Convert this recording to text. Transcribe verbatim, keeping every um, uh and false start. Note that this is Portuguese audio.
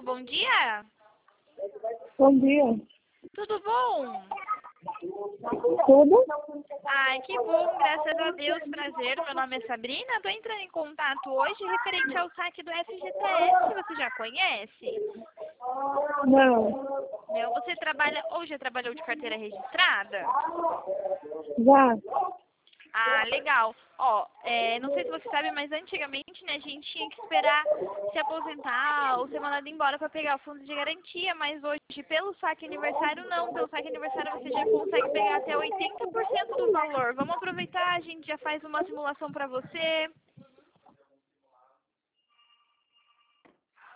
bom dia. Bom dia. Tudo bom? Tudo? Ai, que bom, graças a Deus, prazer. Meu nome é Sabrina, estou entrando em contato hoje referente ao saque do F G T S, você já conhece? Não. Não, você trabalha ou já trabalhou de carteira registrada? Já. Ah, legal. Ó, é, não sei se você sabe, mas antigamente, né, a gente tinha que esperar se aposentar ou ser mandado embora para pegar o fundo de garantia, mas hoje, pelo saque aniversário, não. Pelo saque aniversário, você já consegue pegar até oitenta por cento do valor. Vamos aproveitar, a gente já faz uma simulação para você.